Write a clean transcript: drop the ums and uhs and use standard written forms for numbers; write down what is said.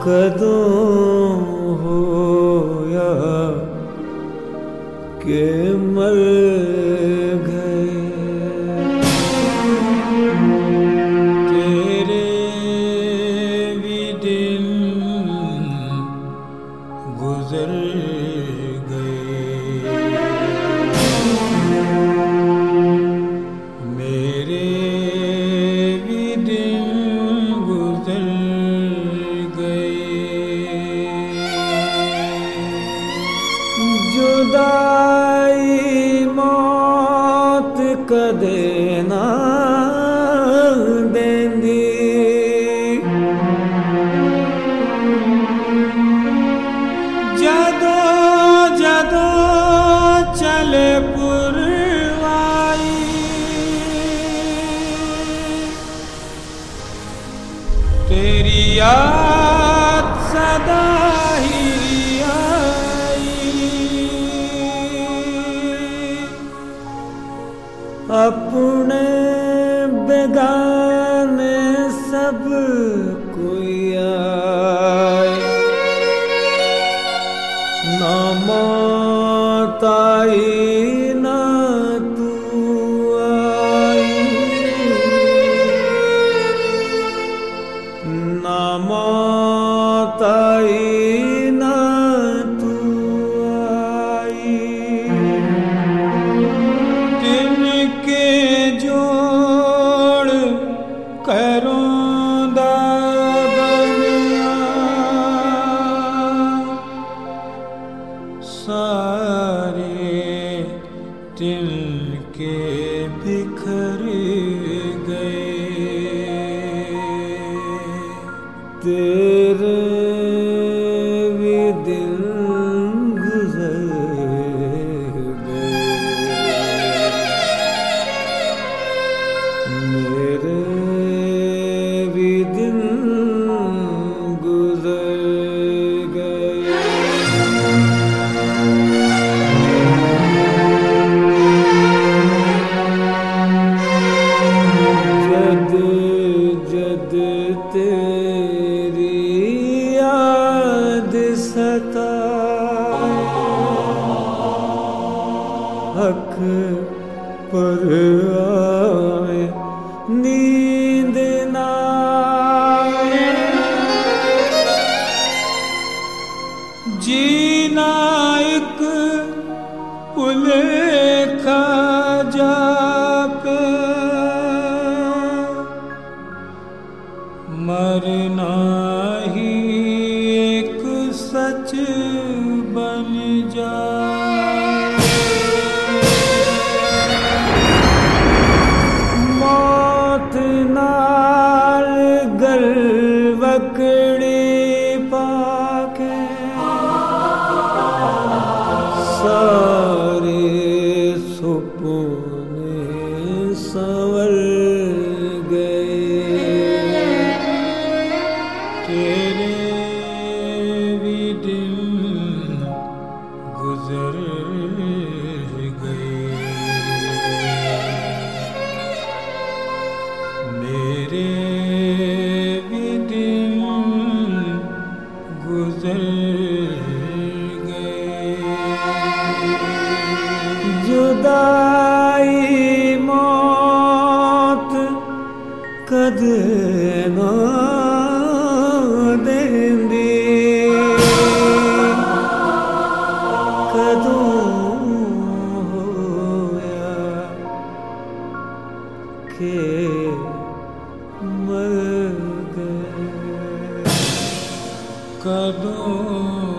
कदों होया के मर गए। तेरे भी दिन गुजर गए, मेरे भी दिन गुजर जुदाई मौत कदे ना देंदी, जदों जदों चले पुरवाई, तेरी याद सदा ही अपने बेगाने सब कोई आए, ना मौत आई ना तू आई, ना मौत आई ना तू आई। जोड़ करोंदा बनिया, सारे तिनके बिखर गए, तेरे भी दिन गुजर मेरे भी दिन गुजर गए। जद जद तेरी याद सताए, हक पर आए नींद ना आए, जीना एक उलेखा जापे, मरना ही एक सच बन जाए। नाल गलवकड़ी पाके सारे सुपने संवर गए, तेरे भी दिन गुजर गए, मेरे भी दिन गुजर गए। जुदाई मौत कदे ना देंदी, कदों होया के मर गए, कदों